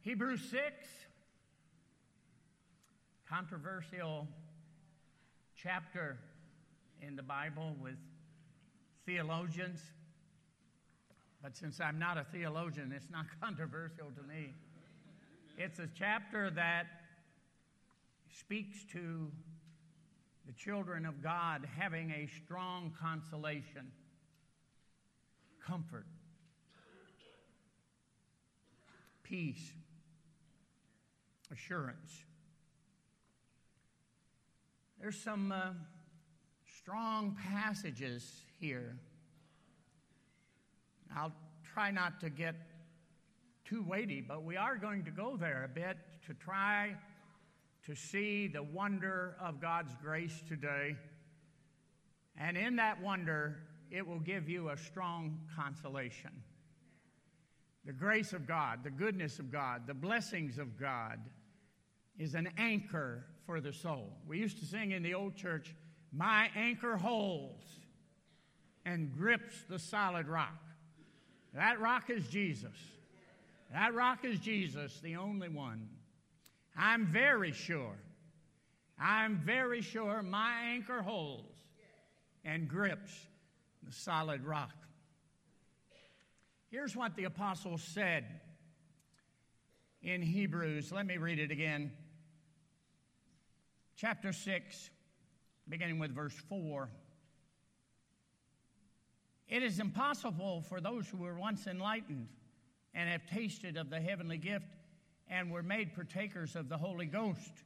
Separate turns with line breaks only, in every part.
Hebrews 6, controversial chapter in the Bible with theologians. But since I'm not a theologian, it's not controversial to me. It's a chapter that speaks to the children of God having a strong consolation, comfort, peace, assurance. There's some strong passages here. I'll try not to get too weighty, but we are going to go there a bit to try to see the wonder of God's grace today. And in that wonder, it will give you a strong consolation. The grace of God, the goodness of God, the blessings of God is an anchor for the soul. We used to sing in the old church, "My anchor holds and grips the solid rock." That rock is Jesus. That rock is Jesus, the only one. I'm very sure my anchor holds and grips the solid rock. Here's what the apostle said in Hebrews. Let me read it again. Chapter 6, beginning with verse 4. It is impossible for those who were once enlightened and have tasted of the heavenly gift and were made partakers of the Holy Ghost.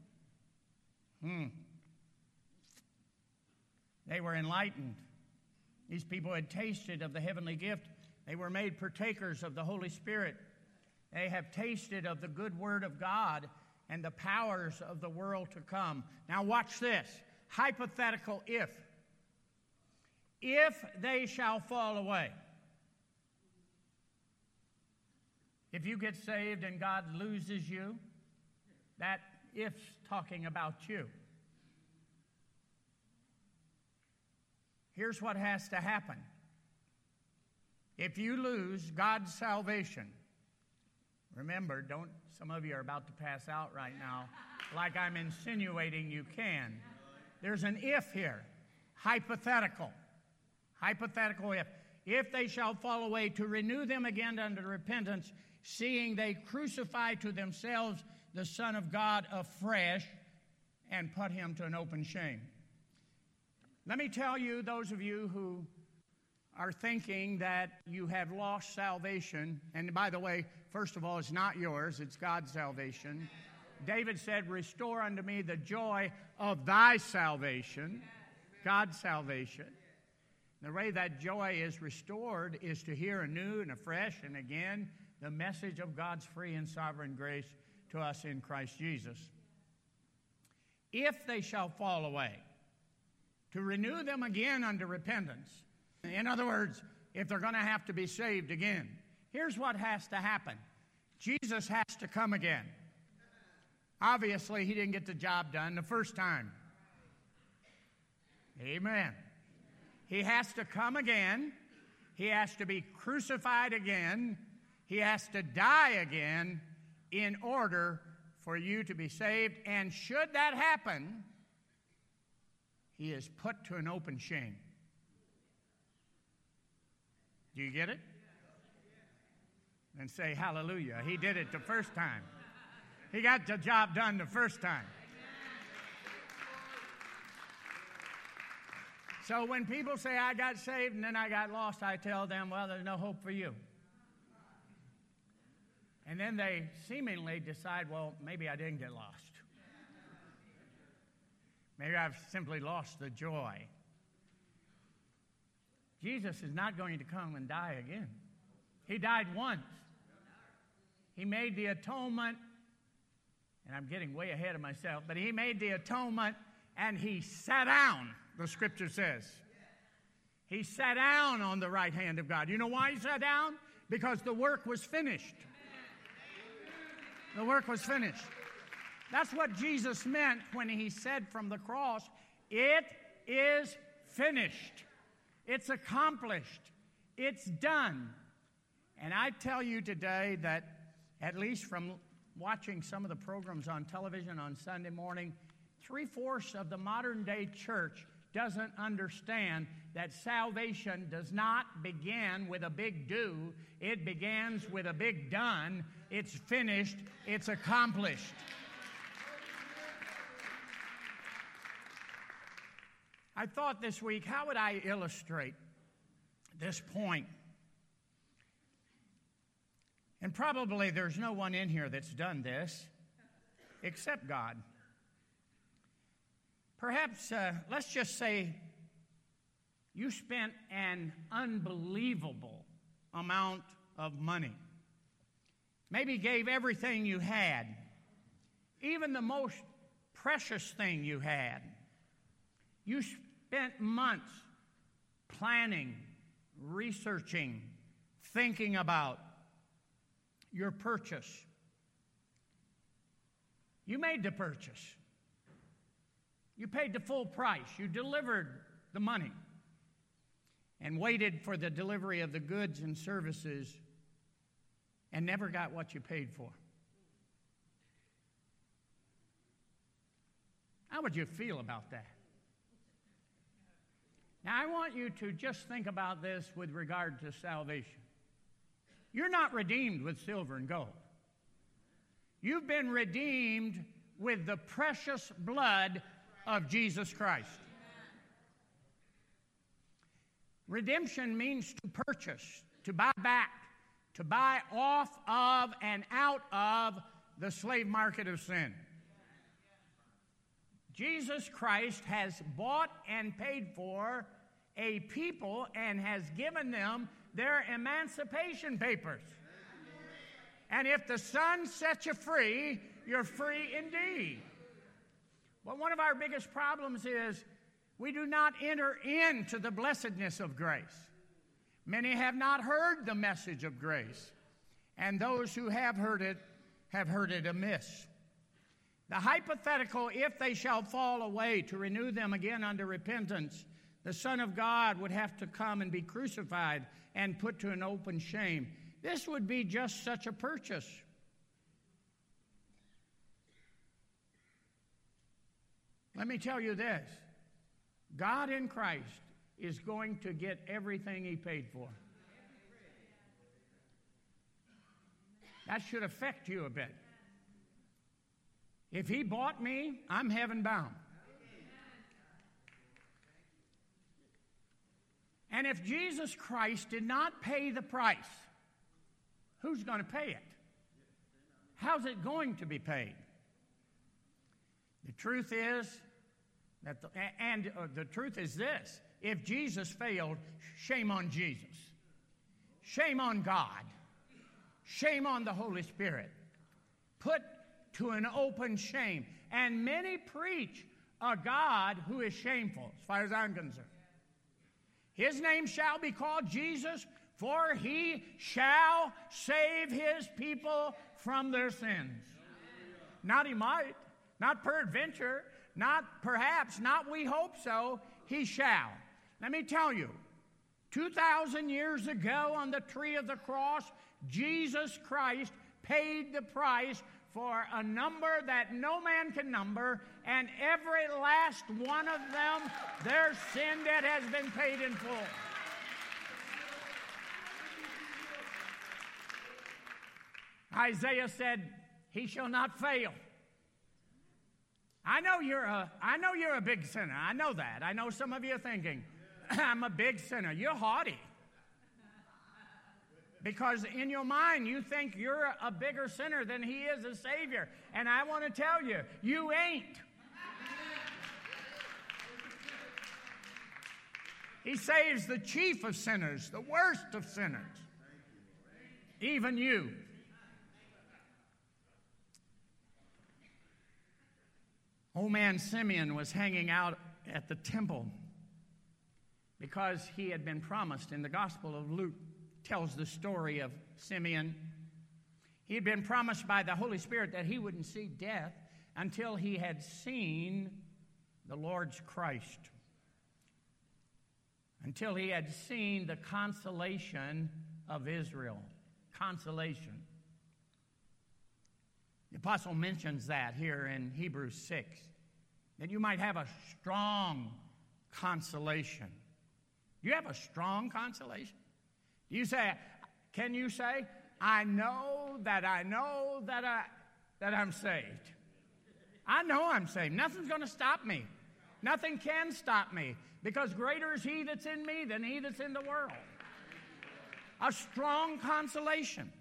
They were enlightened. These people had tasted of the heavenly gift. They were made partakers of the Holy Spirit. They have tasted of the good word of God and the powers of the world to come. Now watch this. Hypothetical if. If they shall fall away. If you get saved and God loses you, that if's talking about you. Here's what has to happen. If you lose God's salvation, remember, some of you are about to pass out right now, like I'm insinuating you can. There's an if here, hypothetical if. If they shall fall away, to renew them again unto repentance, seeing they crucify to themselves the Son of God afresh and put him to an open shame. Let me tell you, those of you who are thinking that you have lost salvation, and by the way, first of all, it's not yours, it's God's salvation. David said, "Restore unto me the joy of thy salvation," God's salvation. The way that joy is restored is to hear anew and afresh and again the message of God's free and sovereign grace to us in Christ Jesus. If they shall fall away, to renew them again unto repentance. In other words, if they're going to have to be saved again, here's what has to happen. Jesus has to come again. Obviously, he didn't get the job done the first time. Amen. He has to come again. He has to be crucified again. He has to die again in order for you to be saved. And should that happen, he is put to an open shame. Do you get it? And say hallelujah. He did it the first time. He got the job done the first time. So when people say, I got saved and then I got lost, I tell them, well, there's no hope for you. And then they seemingly decide, well, maybe I didn't get lost. Maybe I've simply lost the joy. Jesus is not going to come and die again. He died once. He made the atonement, and I'm getting way ahead of myself, but he made the atonement and he sat down, the scripture says. He sat down on the right hand of God. You know why he sat down? Because the work was finished. The work was finished. That's what Jesus meant when he said from the cross, it is finished. It's accomplished. It's done. And I tell you today that, at least from watching some of the programs on television on Sunday morning. 3/4 of the modern day church doesn't understand that salvation does not begin with a big do. It begins with a big done. It's finished. It's accomplished. I thought this week, how would I illustrate this point? And probably there's no one in here that's done this except God. Perhaps, let's just say you spent an unbelievable amount of money. Maybe gave everything you had, even the most precious thing you had. You spent months planning, researching, thinking about your purchase. You made the purchase. You paid the full price. You delivered the money and waited for the delivery of the goods and services and never got what you paid for. How would you feel about that? Now, I want you to just think about this with regard to salvation. You're not redeemed with silver and gold. You've been redeemed with the precious blood of Jesus Christ. Redemption means to purchase, to buy back, to buy off of and out of the slave market of sin. Jesus Christ has bought and paid for a people and has given them their emancipation papers. And if the Son sets you free, you're free indeed. But one of our biggest problems is we do not enter into the blessedness of grace. Many have not heard the message of grace, and those who have heard it amiss. The hypothetical, if they shall fall away, to renew them again unto repentance, the Son of God would have to come and be crucified and put to an open shame. This would be just such a purchase. Let me tell you this. God in Christ is going to get everything he paid for. That should affect you a bit. If he bought me, I'm heaven bound. And if Jesus Christ did not pay the price, who's going to pay it? How's it going to be paid? The truth is that, the truth is this: if Jesus failed, shame on Jesus, shame on God, shame on the Holy Spirit. Put to an open shame. And many preach a God who is shameful, as far as I'm concerned. His name shall be called Jesus, for he shall save his people from their sins. Not he might, not peradventure, not perhaps, not we hope so, he shall. Let me tell you, 2,000 years ago on the tree of the cross, Jesus Christ paid the price for a number that no man can number, and every last one of them, their sin debt has been paid in full. Isaiah said, he shall not fail. I know you're a big sinner. I know that. I know some of you are thinking, I'm a big sinner. You're haughty. Because in your mind, you think you're a bigger sinner than he is a Savior. And I want to tell you, you ain't. He saves the chief of sinners, the worst of sinners, even you. Old man Simeon was hanging out at the temple because he had been promised. In the Gospel of Luke tells the story of Simeon. He had been promised by the Holy Spirit that he wouldn't see death until he had seen the Lord's Christ, until he had seen the consolation of Israel. Consolation. The apostle mentions that here in Hebrews 6, that you might have a strong consolation. Do you have a strong consolation? Can you say, I know that I'm saved. I know I'm saved. Nothing's going to stop me. Nothing can stop me, because greater is he that's in me than he that's in the world. A strong consolation.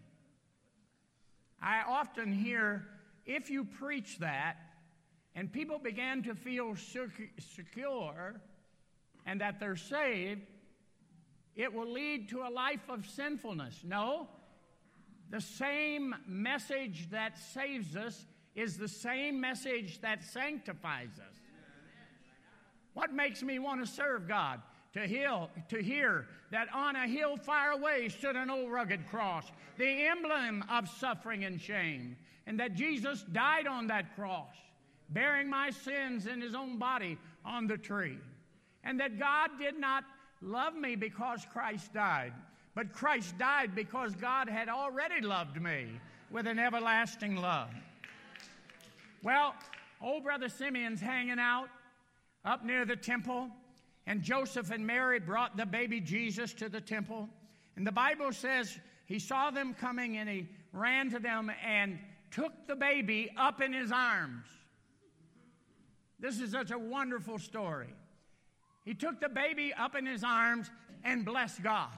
I often hear, if you preach that, and people begin to feel secure and that they're saved, it will lead to a life of sinfulness. No, the same message that saves us is the same message that sanctifies us. What makes me want to serve God? To hear that on a hill far away stood an old rugged cross, the emblem of suffering and shame, and that Jesus died on that cross, bearing my sins in his own body on the tree, and that God did not love me because Christ died, but Christ died because God had already loved me with an everlasting love. Well, old Brother Simeon's hanging out up near the temple, and Joseph and Mary brought the baby Jesus to the temple. And the Bible says he saw them coming, and he ran to them and took the baby up in his arms. This is such a wonderful story. He took the baby up in his arms and blessed God.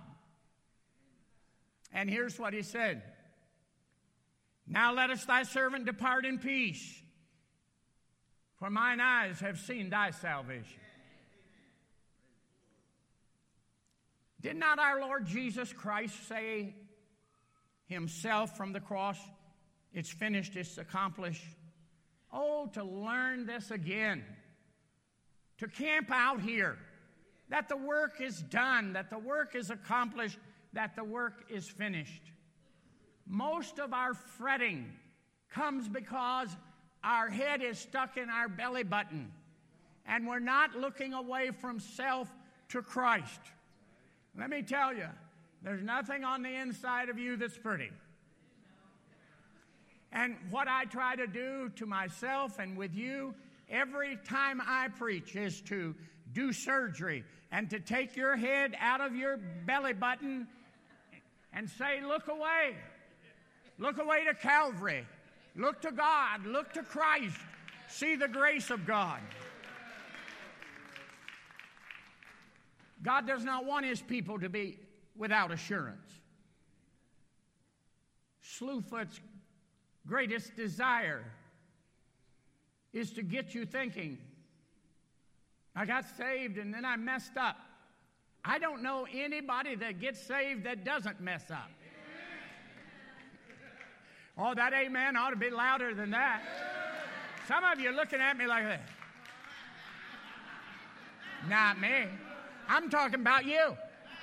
And here's what he said. Now lettest thy servant depart in peace, for mine eyes have seen thy salvation. Did not our Lord Jesus Christ say himself from the cross, it's finished, it's accomplished? Oh, to learn this again, to camp out here, that the work is done, that the work is accomplished, that the work is finished. Most of our fretting comes because our head is stuck in our belly button, and we're not looking away from self to Christ. Let me tell you, there's nothing on the inside of you that's pretty. And what I try to do to myself and with you every time I preach is to do surgery and to take your head out of your belly button and say, look away. Look away to Calvary. Look to God. Look to Christ. See the grace of God. God does not want his people to be without assurance. Slewfoot's greatest desire is to get you thinking, I got saved and then I messed up. I don't know anybody that gets saved that doesn't mess up. Oh, that amen ought to be louder than that. Some of you are looking at me like that. Not me. I'm talking about you.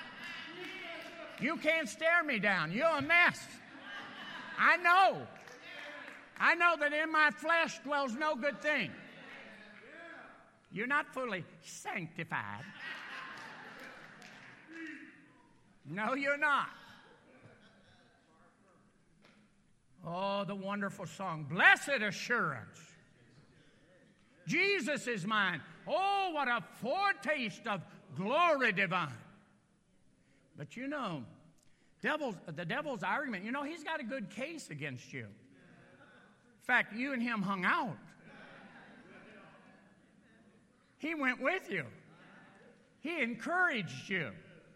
You can't stare me down. You're a mess. I know. I know that in my flesh dwells no good thing. You're not fully sanctified. No, you're not. Oh, the wonderful song, Blessed Assurance. Jesus is mine. Oh, what a foretaste of glory divine. But you know, the devil's argument, you know, he's got a good case against you. In fact, you and him hung out. He went with you. He encouraged you.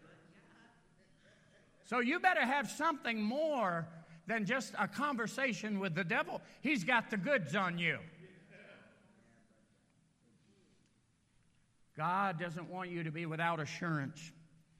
So you better have something more than just a conversation with the devil. He's got the goods on you. God doesn't want you to be without assurance,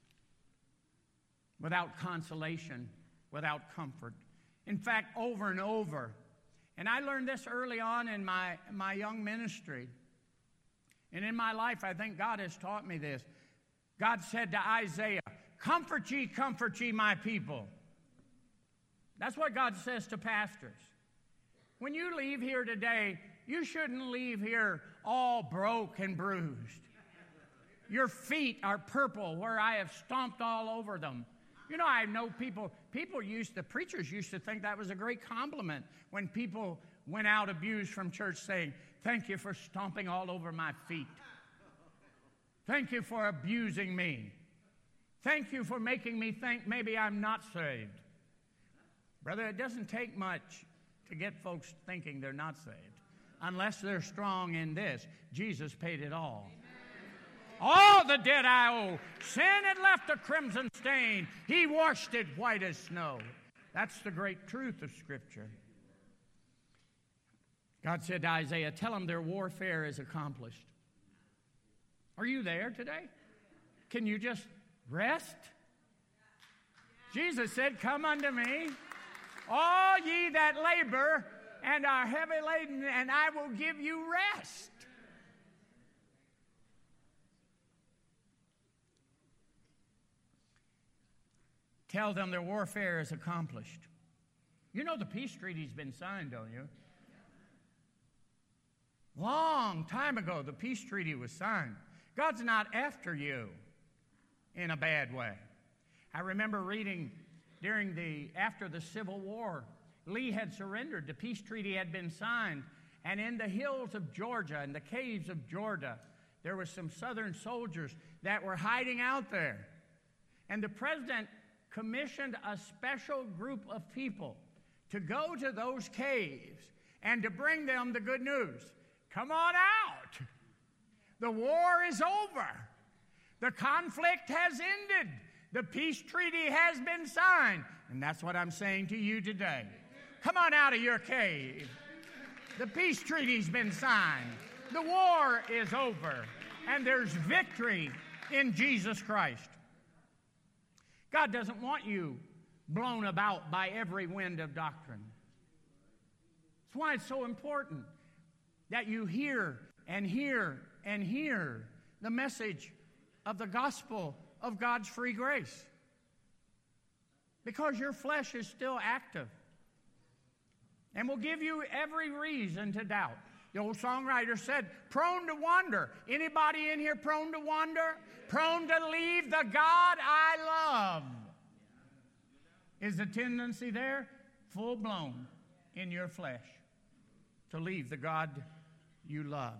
without consolation, without comfort. In fact, over and over, and I learned this early on in my young ministry, and in my life, I think God has taught me this. God said to Isaiah, comfort ye, my people. That's what God says to pastors. When you leave here today, you shouldn't leave here all broke and bruised. Your feet are purple where I have stomped all over them. You know, I know preachers used to think that was a great compliment when people went out abused from church saying, thank you for stomping all over my feet. Thank you for abusing me. Thank you for making me think maybe I'm not saved. Brother, it doesn't take much to get folks thinking they're not saved. Unless they're strong in this, Jesus paid it all. All the debt I owe, sin had left a crimson stain. He washed it white as snow. That's the great truth of Scripture. God said to Isaiah, tell them their warfare is accomplished. Are you there today? Can you just rest? Jesus said, come unto me, all ye that labor and are heavy laden, and I will give you rest. Tell them their warfare is accomplished. You know the peace treaty's been signed, don't you? Long time ago, the peace treaty was signed. God's not after you in a bad way. I remember reading after the Civil War, Lee had surrendered. The peace treaty had been signed. And in the hills of Georgia, in the caves of Georgia, there were some Southern soldiers that were hiding out there. And the president commissioned a special group of people to go to those caves and to bring them the good news. Come on out. The war is over. The conflict has ended. The peace treaty has been signed. And that's what I'm saying to you today. Come on out of your cave. The peace treaty's been signed. The war is over. And there's victory in Jesus Christ. God doesn't want you blown about by every wind of doctrine. That's why it's so important that you hear and hear and hear the message of the gospel of God's free grace. Because your flesh is still active and will give you every reason to doubt. The old songwriter said, prone to wander. Anybody in here prone to wander? Prone to leave the God I love. Is the tendency there? Full blown in your flesh to leave the God you love.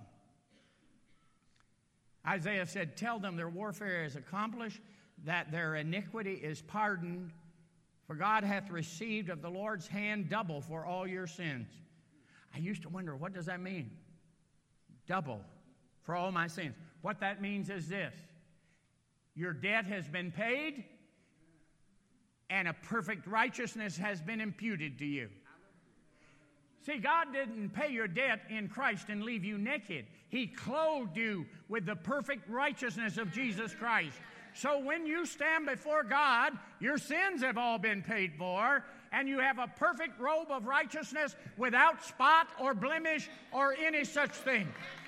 Isaiah said, tell them their warfare is accomplished, that their iniquity is pardoned, for God hath received of the Lord's hand double for all your sins. I used to wonder, what does that mean? Double for all my sins. What that means is this. Your debt has been paid, and a perfect righteousness has been imputed to you. See, God didn't pay your debt in Christ and leave you naked. He clothed you with the perfect righteousness of Jesus Christ. So when you stand before God, your sins have all been paid for, and you have a perfect robe of righteousness without spot or blemish or any such thing.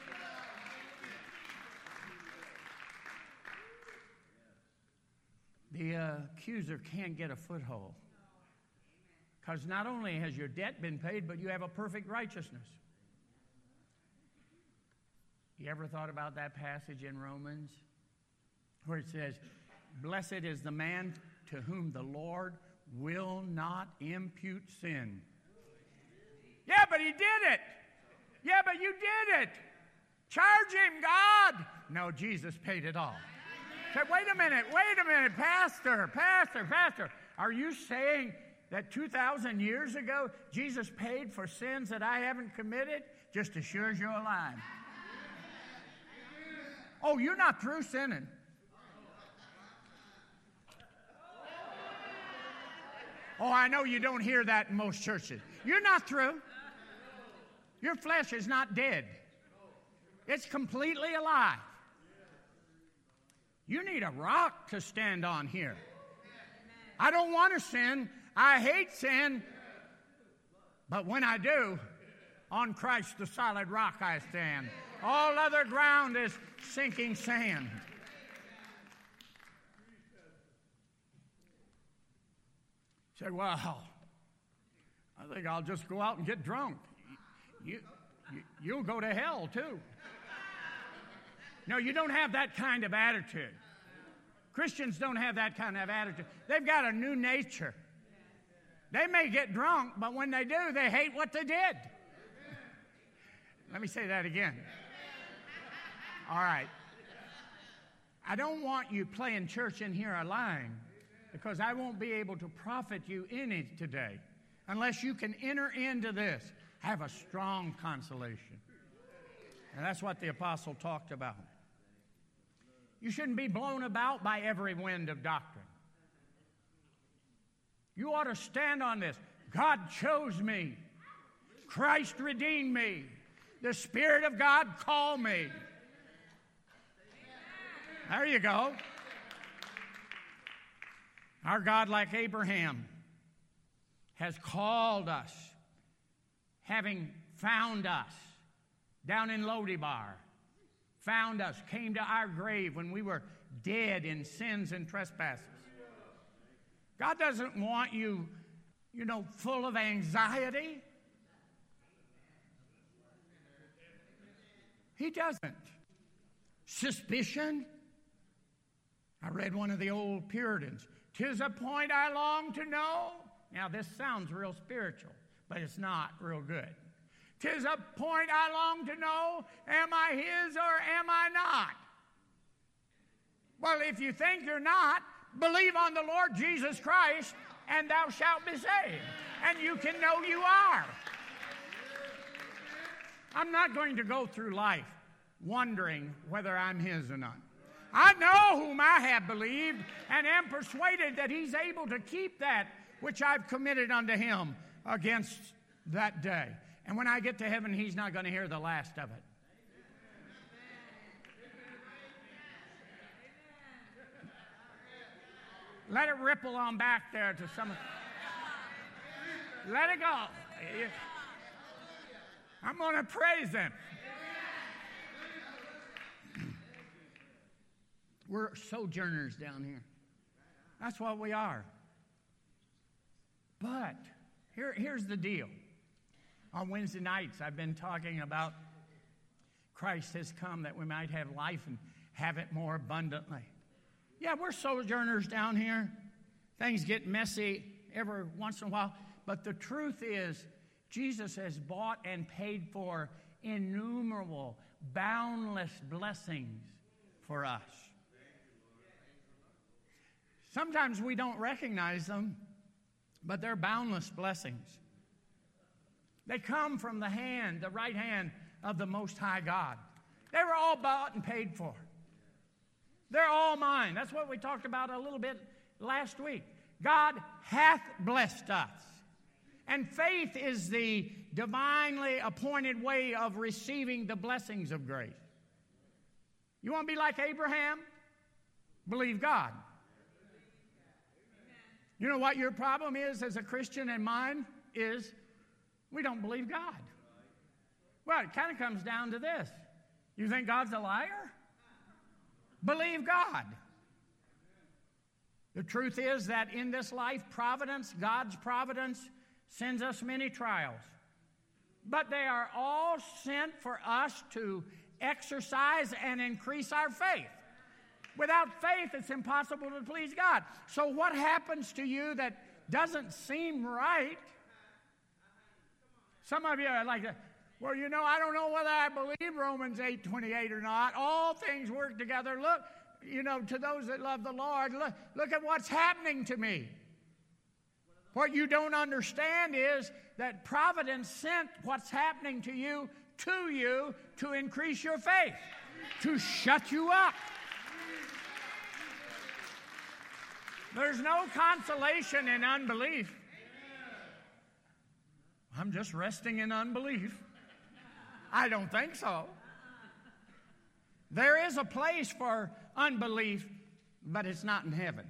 The accuser can't get a foothold. Because not only has your debt been paid, but you have a perfect righteousness. You ever thought about that passage in Romans where it says, blessed is the man to whom the Lord will not impute sin. Yeah, but he did it. Yeah, but you did it. Charge him, God. No, Jesus paid it all. Say, wait a minute, Pastor. Are you saying that 2,000 years ago, Jesus paid for sins that I haven't committed? Just as sure as you're alive. Oh, you're not through sinning. Oh, I know you don't hear that in most churches. You're not through. Your flesh is not dead. It's completely alive. You need a rock to stand on here. I don't want to sin. I hate sin. But when I do, on Christ the solid rock I stand. All other ground is sinking sand. Say, well, I think I'll just go out and get drunk. You'll go to hell too. No, you don't have that kind of attitude. Christians don't have that kind of attitude. They've got a new nature. They may get drunk, but when they do, they hate what they did. Let me say that again. All right. I don't want you playing church in here or lying, because I won't be able to profit you any today unless you can enter into this. Have a strong consolation. And that's what the apostle talked about. You shouldn't be blown about by every wind of doctrine. You ought to stand on this. God chose me. Christ redeemed me. The Spirit of God called me. There you go. Our God, like Abraham, has called us, having found us down in Lodebar, found us, came to our grave when we were dead in sins and trespasses. God doesn't want you, full of anxiety. He doesn't. Suspicion. I read one of the old Puritans. 'Tis a point I long to know. Now, this sounds real spiritual, but it's not real good. 'Tis a point I long to know. Am I his or am I not? Well, if you think you're not, believe on the Lord Jesus Christ, and thou shalt be saved. And you can know you are. I'm not going to go through life wondering whether I'm his or not. I know whom I have believed, and am persuaded that he's able to keep that which I've committed unto him against that day. And when I get to heaven, he's not going to hear the last of it. Let it ripple on back there to some. Let it go. I'm going to praise him. We're sojourners down here. That's what we are. But here's the deal. On Wednesday nights, I've been talking about Christ has come that we might have life and have it more abundantly. Yeah, we're sojourners down here. Things get messy every once in a while. But the truth is, Jesus has bought and paid for innumerable, boundless blessings for us. Sometimes we don't recognize them, but they're boundless blessings. They come from the right hand of the Most High God. They were all bought and paid for. They're all mine. That's what we talked about a little bit last week. God hath blessed us. And faith is the divinely appointed way of receiving the blessings of grace. You want to be like Abraham? Believe God. You know what your problem is as a Christian and mine is? We don't believe God. Well, it kind of comes down to this. You think God's a liar? Believe God. The truth is that in this life, God's providence, sends us many trials. But they are all sent for us to exercise and increase our faith. Without faith, it's impossible to please God. So what happens to you that doesn't seem right? Some of you are like, well, I don't know whether I believe Romans 8:28 or not. All things work together. Look, to those that love the Lord, look at what's happening to me. What you don't understand is that providence sent what's happening to you to increase your faith, to shut you up. There's no consolation in unbelief. I'm just resting in unbelief. I don't think so. There is a place for unbelief, but it's not in heaven.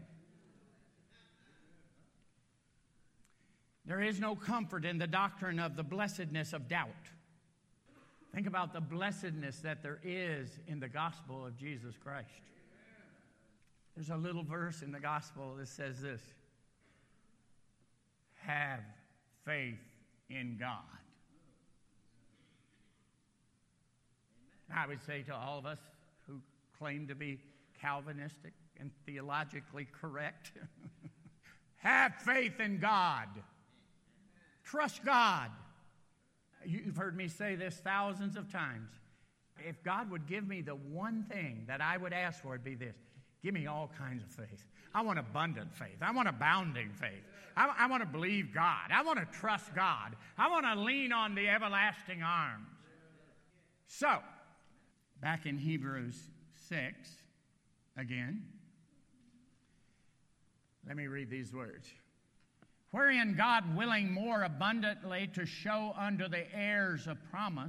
There is no comfort in the doctrine of the blessedness of doubt. Think about the blessedness that there is in the gospel of Jesus Christ. There's a little verse in the gospel that says this: have faith in God. I would say to all of us who claim to be Calvinistic, and theologically correct. Have faith in God. Trust God. You've heard me say this thousands of times. If God would give me the one thing that I would ask for, it'd be this. Give me all kinds of faith. I want abundant faith. I want abounding faith. I want to believe God. I want to trust God. I want to lean on the everlasting arms. So, back in Hebrews 6, again, let me read these words. Wherein God, willing more abundantly to show unto the heirs of promise.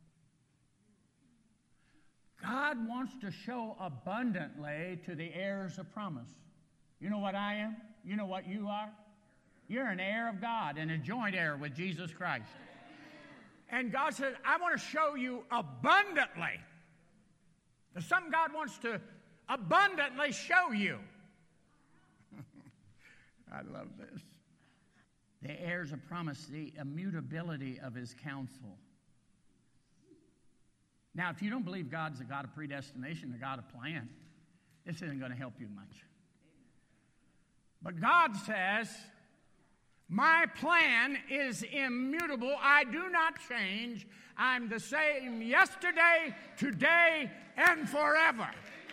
God wants to show abundantly to the heirs of promise. You know what I am? You know what you are? You're an heir of God and a joint heir with Jesus Christ. And God said, I want to show you abundantly. There's something God wants to abundantly show you. I love this. The heirs of promise, the immutability of his counsel. Now, if you don't believe God's a God of predestination, a God of plan, this isn't going to help you much. But God says, my plan is immutable. I do not change. I'm the same yesterday, today, and forever.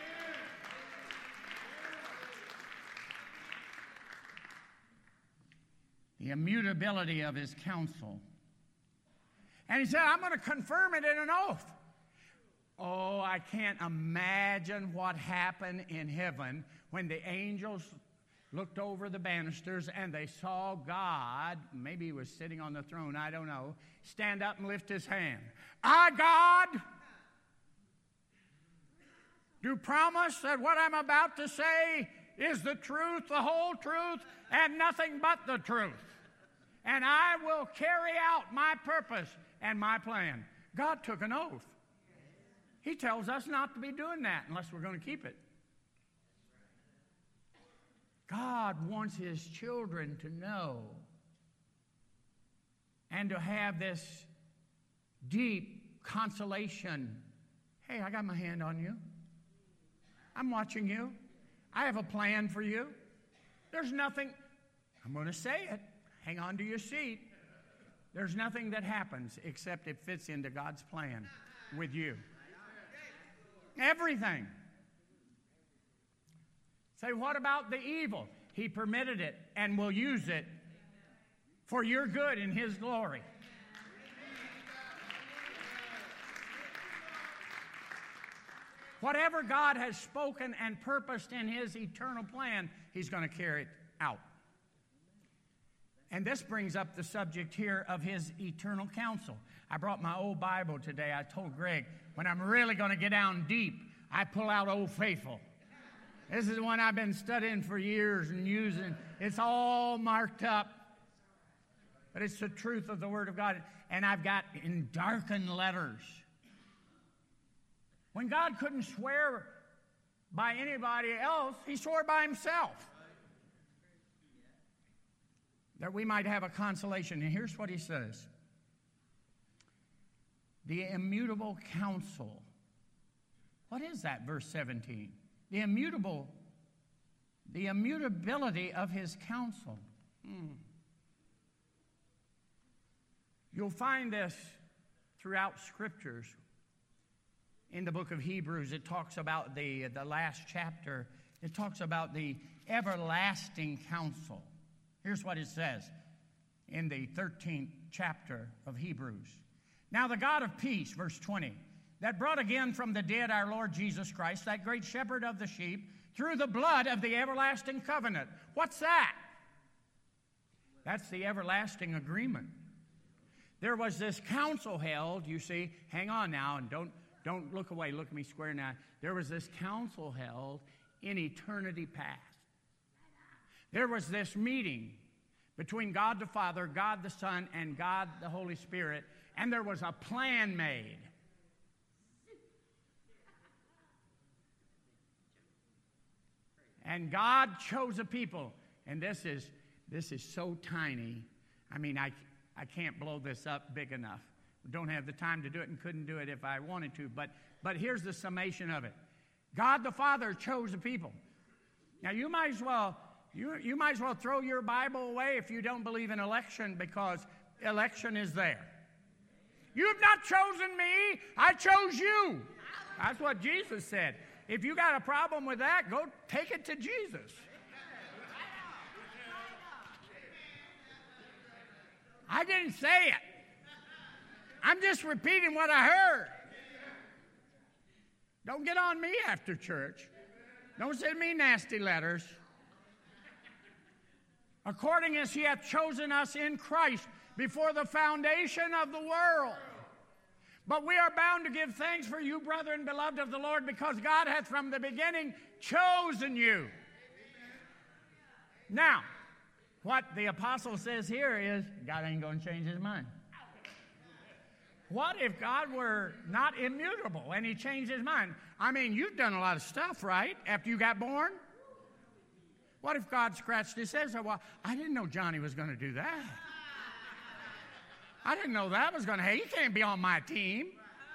The immutability of his counsel. And he said, I'm going to confirm it in an oath. Oh, I can't imagine what happened in heaven when the angels looked over the banisters and they saw God, maybe he was sitting on the throne, I don't know, stand up and lift his hand. I, God, do promise that what I'm about to say is the truth, the whole truth, and nothing but the truth. And I will carry out my purpose and my plan. God took an oath. He tells us not to be doing that unless we're going to keep it. God wants his children to know and to have this deep consolation. Hey, I got my hand on you. I'm watching you. I have a plan for you. There's nothing, I'm going to say it. Hang on to your seat. There's nothing that happens except it fits into God's plan with you. Everything. Say, what about the evil? He permitted it and will use it for your good and his glory. Whatever God has spoken and purposed in his eternal plan, he's going to carry it out. And this brings up the subject here of his eternal counsel. I brought my old Bible today. I told Greg, when I'm really going to get down deep, I pull out Old Faithful. This is the one I've been studying for years and using. It's all marked up. But it's the truth of the Word of God. And I've got in darkened letters. When God couldn't swear by anybody else, he swore by himself. That we might have a consolation. And here's what he says. The immutable counsel. What is that, verse 17? The immutability of his counsel. You'll find this throughout Scriptures. In the book of Hebrews, it talks about the last chapter. It talks about the everlasting counsel. Here's what it says in the 13th chapter of Hebrews. Now the God of peace, verse 20, that brought again from the dead our Lord Jesus Christ, that great shepherd of the sheep, through the blood of the everlasting covenant. What's that? That's the everlasting agreement. There was this council held, you see, hang on now, and don't look away, look at me square now. There was this council held in eternity past. There was this meeting between God the Father, God the Son, and God the Holy Spirit, and there was a plan made. And God chose a people. And this is so tiny. I mean, I can't blow this up big enough. Don't have the time to do it and couldn't do it if I wanted to. But here's the summation of it. God the Father chose a people. Now, you might as well throw your Bible away if you don't believe in election, because election is there. You've not chosen me, I chose you. That's what Jesus said. If you got a problem with that, go take it to Jesus. I didn't say it. I'm just repeating what I heard. Don't get on me after church. Don't send me nasty letters. According as he hath chosen us in Christ before the foundation of the world. But we are bound to give thanks for you, brethren, beloved of the Lord, because God hath from the beginning chosen you. Now, what the apostle says here is, God ain't going to change his mind. What if God were not immutable and he changed his mind? I mean, you've done a lot of stuff, right, after you got born? What if God scratched his head and said, well, I didn't know Johnny was going to do that. I didn't know that was going to happen. He can't be on my team.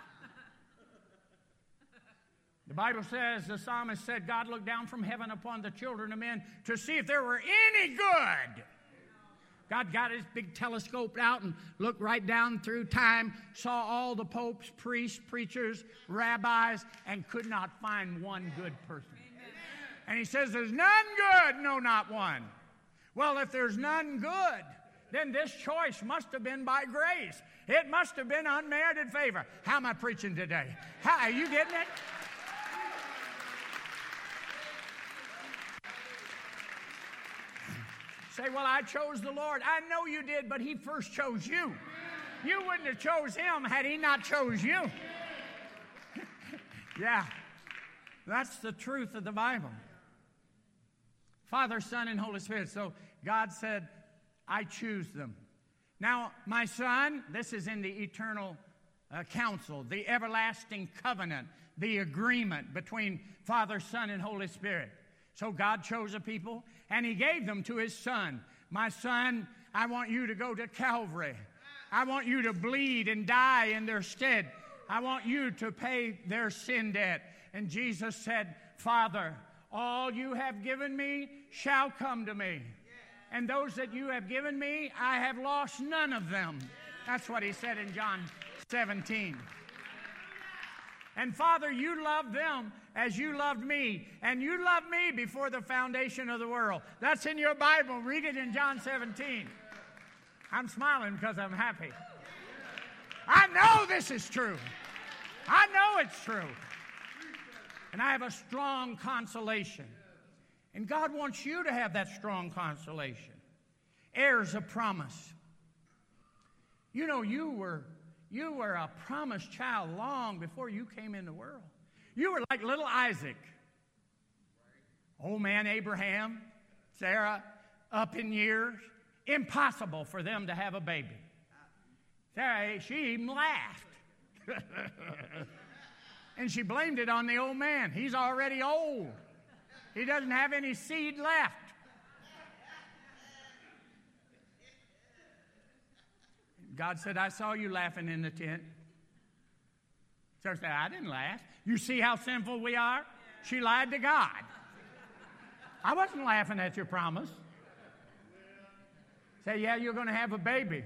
The Bible says, the psalmist said, God looked down from heaven upon the children of men to see if there were any good. God got his big telescope out and looked right down through time, saw all the popes, priests, preachers, rabbis, and could not find one good person. And he says, there's none good, no, not one. Well, if there's none good, then this choice must have been by grace. It must have been unmerited favor. How am I preaching today? How, are you getting it? Say, well, I chose the Lord. I know you did, but he first chose you. You wouldn't have chose him had he not chose you. Yeah, that's the truth of the Bible. Father, Son, and Holy Spirit. So God said, I choose them. Now, my son, this is in the eternal counsel, the everlasting covenant, the agreement between Father, Son, and Holy Spirit. So God chose a people, and he gave them to his son. My son, I want you to go to Calvary. I want you to bleed and die in their stead. I want you to pay their sin debt. And Jesus said, Father, all you have given me shall come to me. And those that you have given me, I have lost none of them. That's what he said in John 17. And Father, you loved them as you loved me. And you loved me before the foundation of the world. That's in your Bible. Read it in John 17. I'm smiling because I'm happy. I know this is true. I know it's true. And I have a strong consolation. And God wants you to have that strong consolation. Heirs of promise. You know, you were a promised child long before you came in the world. You were like little Isaac. Old man Abraham, Sarah, up in years. Impossible for them to have a baby. Sarah, she even laughed. And she blamed it on the old man. He's already old. He doesn't have any seed left. God said, I saw you laughing in the tent. Sarah said, I didn't laugh. You see how sinful we are? She lied to God. I wasn't laughing at your promise. Say, yeah, you're going to have a baby.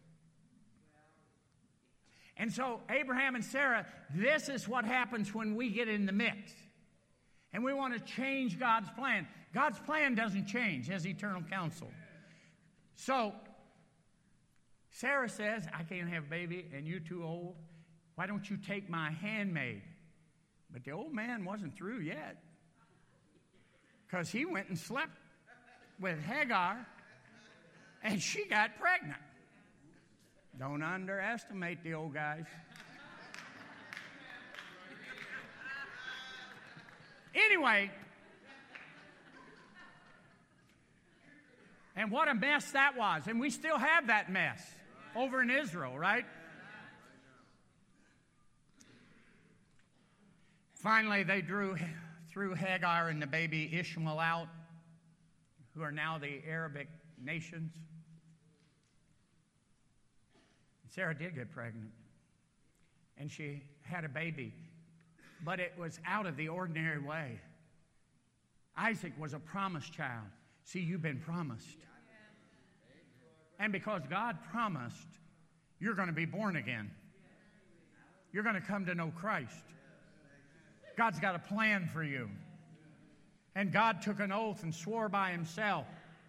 And so Abraham and Sarah, this is what happens when we get in the mix. And we want to change God's plan. God's plan doesn't change, his eternal counsel. So Sarah says, I can't have a baby and you're too old. Why don't you take my handmaid? But the old man wasn't through yet. Because he went and slept with Hagar and she got pregnant. Don't underestimate the old guys. Anyway, and what a mess that was. And we still have that mess over in Israel, right? Finally, they threw Hagar and the baby Ishmael out, who are now the Arabic nations. Sarah did get pregnant, and she had a baby, but it was out of the ordinary way. Isaac was a promised child. See, you've been promised. And because God promised, you're going to be born again. You're going to come to know Christ. God's got a plan for you. And God took an oath and swore by himself.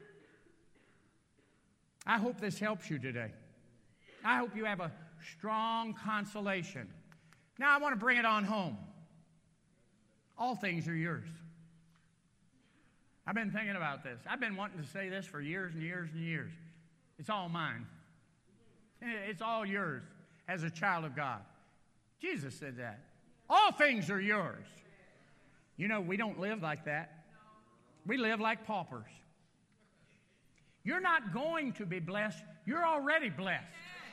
I hope this helps you today. I hope you have a strong consolation. Now I want to bring it on home. All things are yours. I've been thinking about this. I've been wanting to say this for years and years and years. It's all mine. It's all yours as a child of God. Jesus said that. All things are yours. You know, we don't live like that. We live like paupers. You're not going to be blessed. You're already blessed.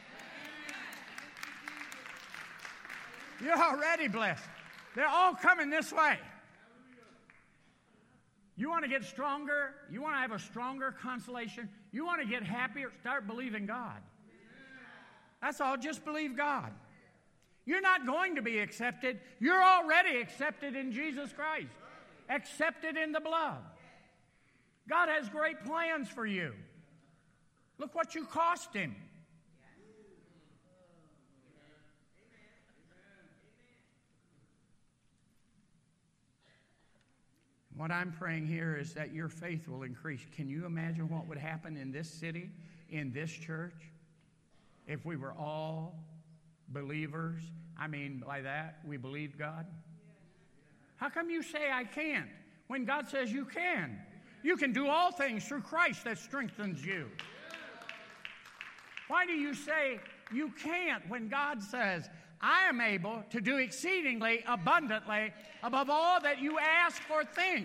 You're already blessed. They're all coming this way. You want to get stronger? You want to have a stronger consolation? You want to get happier? Start believing God. That's all. Just believe God. You're not going to be accepted. You're already accepted in Jesus Christ. Accepted in the blood. God has great plans for you. Look what you cost him. What I'm praying here is that your faith will increase. Can you imagine what would happen in this city, in this church, if we were all believers? I mean, by that, we believe God. How come you say I can't when God says you can? You can do all things through Christ that strengthens you. Why do you say you can't when God says, I am able to do exceedingly abundantly above all that you ask or think?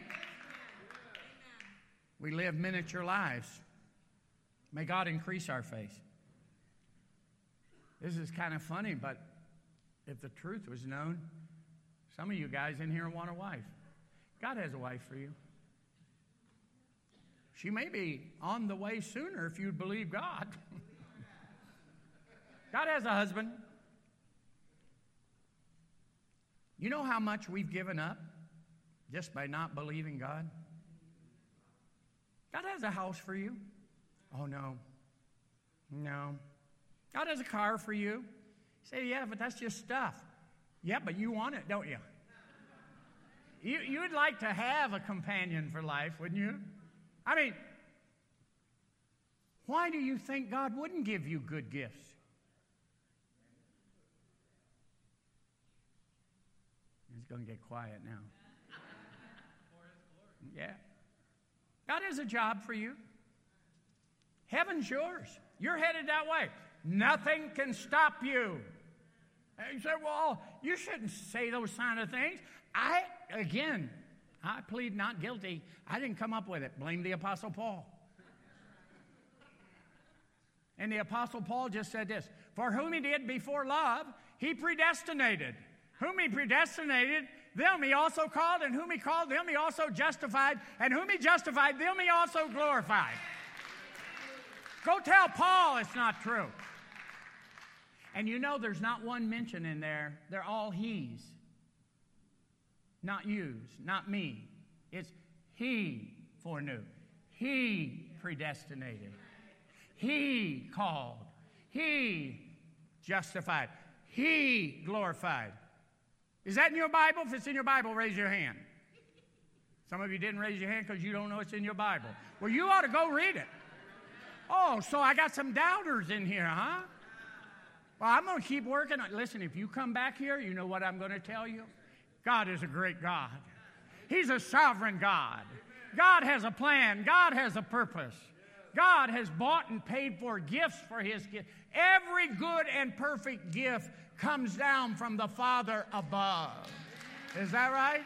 We live miniature lives. May God increase our faith. This is kind of funny, but if the truth was known, some of you guys in here want a wife. God has a wife for you. She may be on the way sooner if you believe God. God has a husband. You know how much we've given up just by not believing God? God has a house for you. Oh, no. No. God has a car for you. You say, yeah, but that's just stuff. Yeah, but you want it, don't you? You'd like to have a companion for life, wouldn't you? I mean, why do you think God wouldn't give you good gifts? It's going to get quiet now. Yeah. God has a job for you. Heaven's yours. You're headed that way. Nothing can stop you. And you say, well, you shouldn't say those kind of things. I plead not guilty. I didn't come up with it. Blame the Apostle Paul. And the Apostle Paul just said this, for whom he did before love, he predestinated. Whom he predestinated, them he also called, and whom he called, them he also justified, and whom he justified, them he also glorified. Go tell Paul it's not true. And you know there's not one mention in there. They're all he's. Not you's, not me. It's he foreknew. He predestinated. He called. He justified. He glorified. Is that in your Bible? If it's in your Bible, raise your hand. Some of you didn't raise your hand because you don't know it's in your Bible. Well, you ought to go read it. Oh, so I got some doubters in here, huh? Well, I'm going to keep working. Listen, if you come back here, you know what I'm going to tell you? God is a great God. He's a sovereign God. God has a plan. God has a purpose. God has bought and paid for gifts for his gift. Every good and perfect gift comes down from the Father above. Is that right?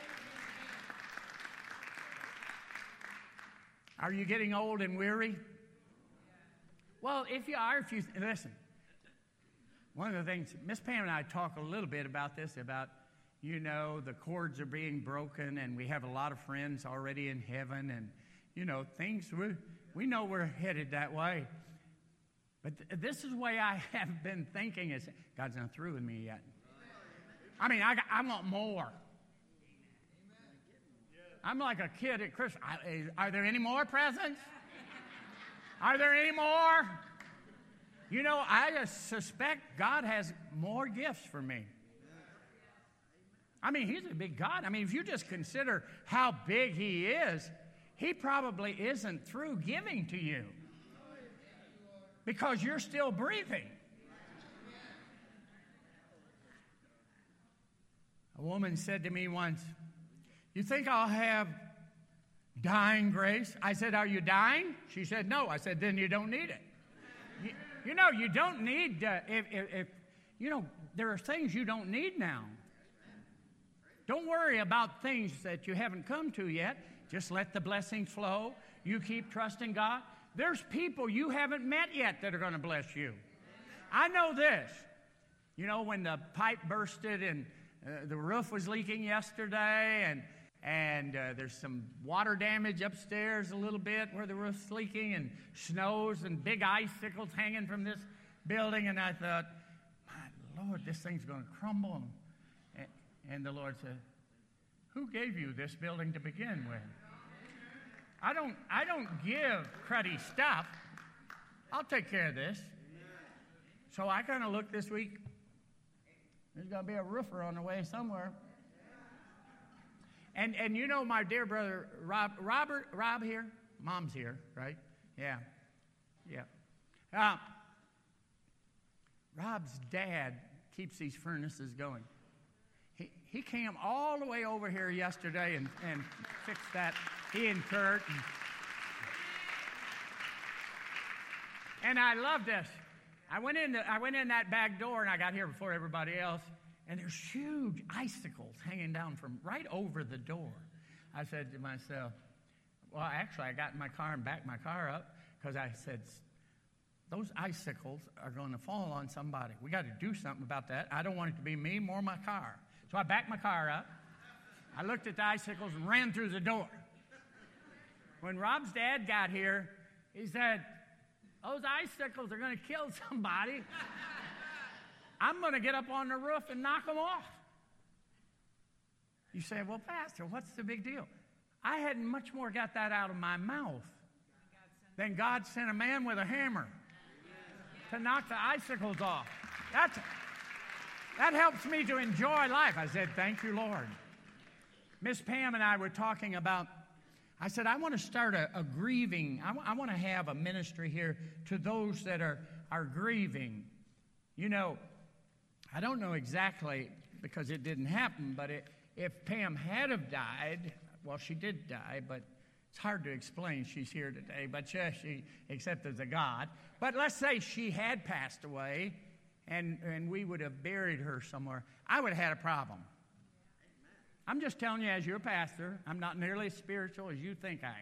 Are you getting old and weary? Well, if you are, listen. One of the things, Miss Pam and I talk a little bit about this, about, you know, the cords are being broken, and we have a lot of friends already in heaven, and, you know, things, we know we're headed that way. But this is the way I have been thinking is, God's not through with me yet. I mean, I want more. I'm like a kid at Christmas. Are there any more presents? Are there any more? You know, I suspect God has more gifts for me. I mean, he's a big God. I mean, if you just consider how big he is, he probably isn't through giving to you because you're still breathing. A woman said to me once, "You think I'll have dying grace?" I said, "Are you dying?" She said, "No." I said, "Then you don't need it." You know, you don't need, there are things you don't need now. Don't worry about things that you haven't come to yet. Just let the blessings flow. You keep trusting God. There's people you haven't met yet that are going to bless you. I know this. You know, when the pipe bursted and the roof was leaking yesterday, and there's some water damage upstairs a little bit where the roof's leaking, and snows and big icicles hanging from this building, and I thought, my Lord, this thing's going to crumble. And the Lord said, "Who gave you this building to begin with?" I don't give cruddy stuff. I'll take care of this. So I kind of looked this week. There's got to be a roofer on the way somewhere. And you know my dear brother Rob here? Mom's here, right? Yeah. Rob's dad keeps these furnaces going. He came all the way over here yesterday and fixed that. He and Kurt. And I love this. I went in that back door, and I got here before everybody else, and there's huge icicles hanging down from right over the door. I said to myself, well, actually, I got in my car and backed my car up because I said, those icicles are going to fall on somebody. We got to do something about that. I don't want it to be me or my car. So I backed my car up. I looked at the icicles and ran through the door. When Rob's dad got here, he said, "Those icicles are going to kill somebody. I'm going to get up on the roof and knock them off." You say, "Well, Pastor, what's the big deal?" I hadn't much more got that out of my mouth than God sent a man with a hammer to knock the icicles off. That helps me to enjoy life. I said, "Thank you, Lord." Miss Pam and I were talking about, I said, I want to start a grieving. I want to have a ministry here to those that are grieving. You know, I don't know exactly because it didn't happen, but if Pam had have died, well, she did die, but it's hard to explain. She's here today, but she accepted the God. But let's say she had passed away, and we would have buried her somewhere. I would have had a problem. I'm just telling you, as your pastor, I'm not nearly as spiritual as you think I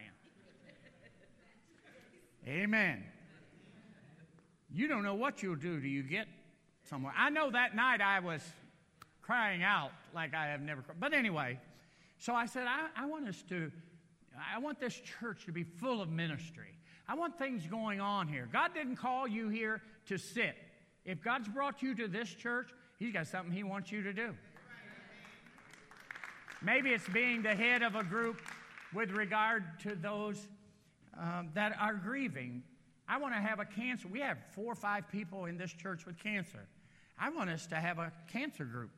am. Amen. You don't know what you'll do till you get somewhere. I know that night I was crying out like I have never cried. But anyway, so I said, I want this church to be full of ministry. I want things going on here. God didn't call you here to sit. If God's brought you to this church, He's got something He wants you to do. Maybe it's being the head of a group with regard to those that are grieving. I want to have a cancer. We have 4 or 5 people in this church with cancer. I want us to have a cancer group.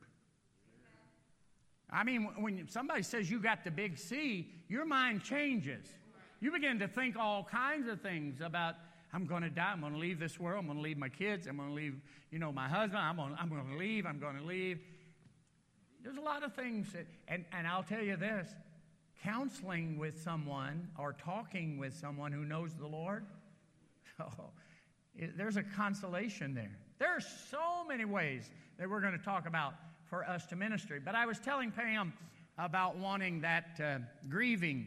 I mean, when somebody says you got the big C, your mind changes. You begin to think all kinds of things about, I'm going to die, I'm going to leave this world, I'm going to leave my kids, I'm going to leave, my husband, I'm going to leave. There's a lot of things, and I'll tell you this, counseling with someone or talking with someone who knows the Lord, there's a consolation there. There are so many ways that we're going to talk about for us to ministry. But I was telling Pam about wanting that grieving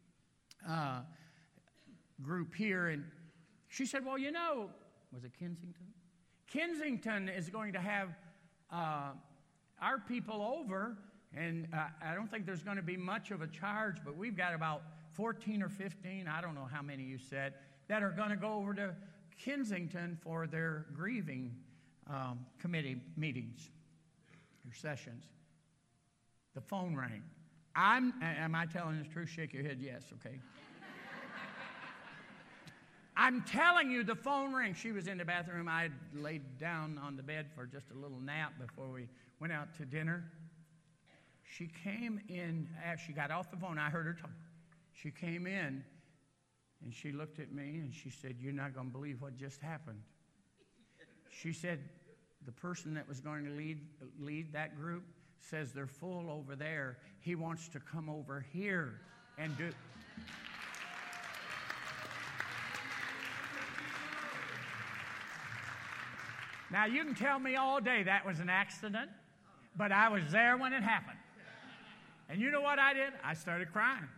group here, and she said, well, was it Kensington? Kensington is going to have our people over, and I don't think there's going to be much of a charge, but we've got about 14 or 15, I don't know how many you said, that are going to go over to Kensington for their grieving committee meetings or sessions. The phone rang. Am I telling the truth? Shake your head yes, okay. I'm telling you, the phone rang. She was in the bathroom. I laid down on the bed for just a little nap before we went out to dinner. She came in, as she got off the phone, I heard her talk. She came in, and she looked at me, and she said, "You're not going to believe what just happened." She said, "The person that was going to lead that group says they're full over there. He wants to come over here and do..." Now, you can tell me all day that was an accident, but I was there when it happened. And you know what I did? I started crying.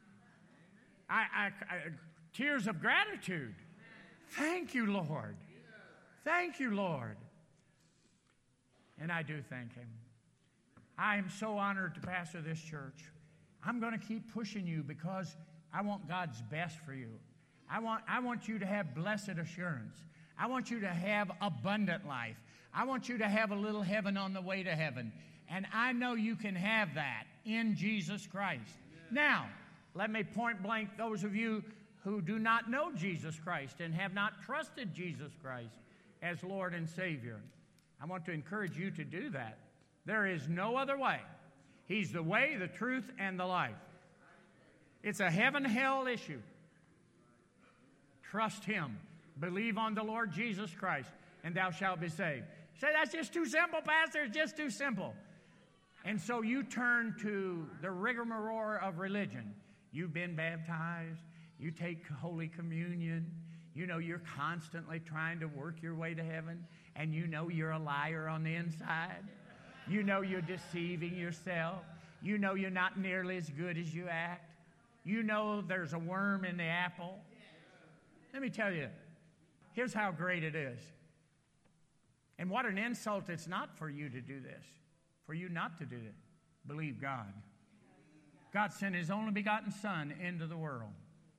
I tears of gratitude. Thank you, Lord. Thank you, Lord. And I do thank him. I am so honored to pastor this church. I'm going to keep pushing you because I want God's best for you. I want you to have blessed assurance. I want you to have abundant life. I want you to have a little heaven on the way to heaven. And I know you can have that in Jesus Christ. Now, let me point blank those of you who do not know Jesus Christ and have not trusted Jesus Christ as Lord and Savior. I want to encourage you to do that. There is no other way. He's the way, the truth, and the life. It's a heaven-hell issue. Trust him. Believe on the Lord Jesus Christ, and thou shalt be saved. Say, that's just too simple, Pastor. It's just too simple. And so you turn to the rigmarole of religion. You've been baptized. You take Holy Communion. You know you're constantly trying to work your way to heaven, and you know you're a liar on the inside. You know you're deceiving yourself. You know you're not nearly as good as you act. You know there's a worm in the apple. Let me tell you, here's how great it is. And what an insult it's not for you to do this, for you not to do it. Believe God. God sent his only begotten Son into the world.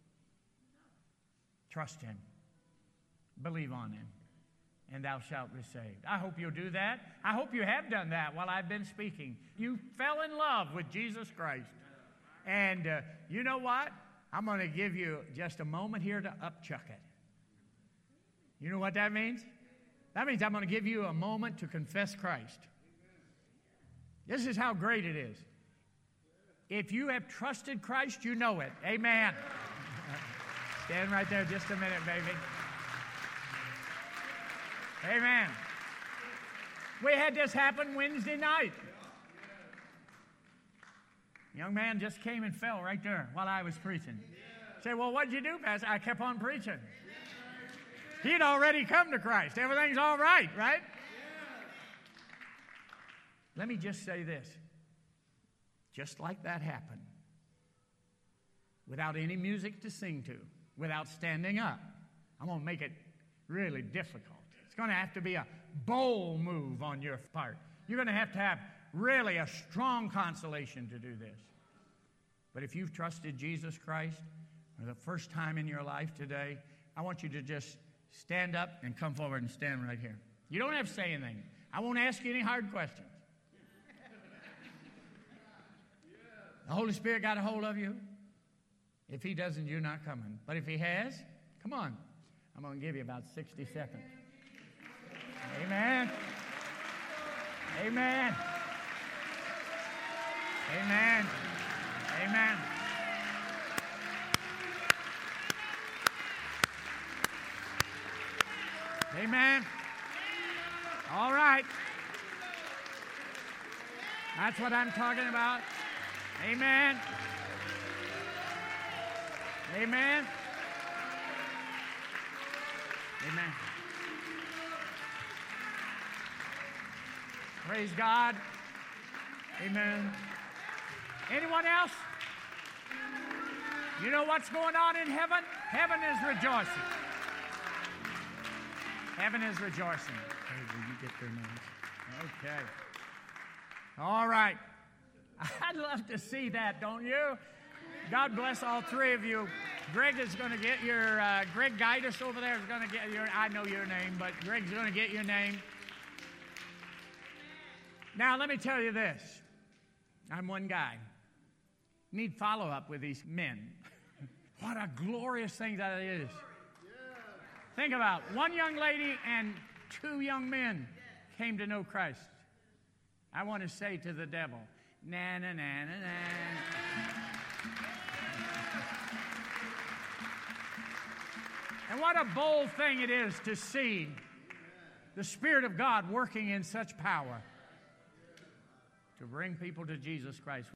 Trust him. Believe on him, and thou shalt be saved. I hope you'll do that. I hope you have done that while I've been speaking. You fell in love with Jesus Christ. And you know what? I'm going to give you just a moment here to upchuck it. You know what that means? That means I'm going to give you a moment to confess Christ. This is how great it is. If you have trusted Christ, you know it. Amen. Stand right there just a minute, baby. Amen. We had this happen Wednesday night. Young man just came and fell right there while I was preaching. Say, well, what'd you do, Pastor? I kept on preaching. He'd already come to Christ. Everything's all right, right? Let me just say this. Just like that happened, without any music to sing to, without standing up, I'm going to make it really difficult. It's going to have to be a bold move on your part. You're going to have really a strong consolation to do this. But if you've trusted Jesus Christ for the first time in your life today, I want you to just stand up and come forward and stand right here. You don't have to say anything. I won't ask you any hard questions. The Holy Spirit got a hold of you. If he doesn't, you're not coming. But if he has, come on. I'm going to give you about 60 seconds. Amen. Amen. Amen. Amen. Amen. All right. That's what I'm talking about. Amen. Amen. Amen. Praise God. Amen. Anyone else? You know what's going on in heaven? Heaven is rejoicing. Heaven is rejoicing. Hey, will you get their names? Okay. All right. I'd love to see that, don't you? God bless all three of you. Greg is going to get your, Greg Gaitis over there is going to get your, I know your name, but Greg's going to get your name. Now, let me tell you this. I'm one guy. need follow-up with these men. What a glorious thing that is. Think about one young lady and 2 young men came to know Christ. I want to say to the devil, na na na na na. And what a bold thing it is to see the Spirit of God working in such power to bring people to Jesus Christ.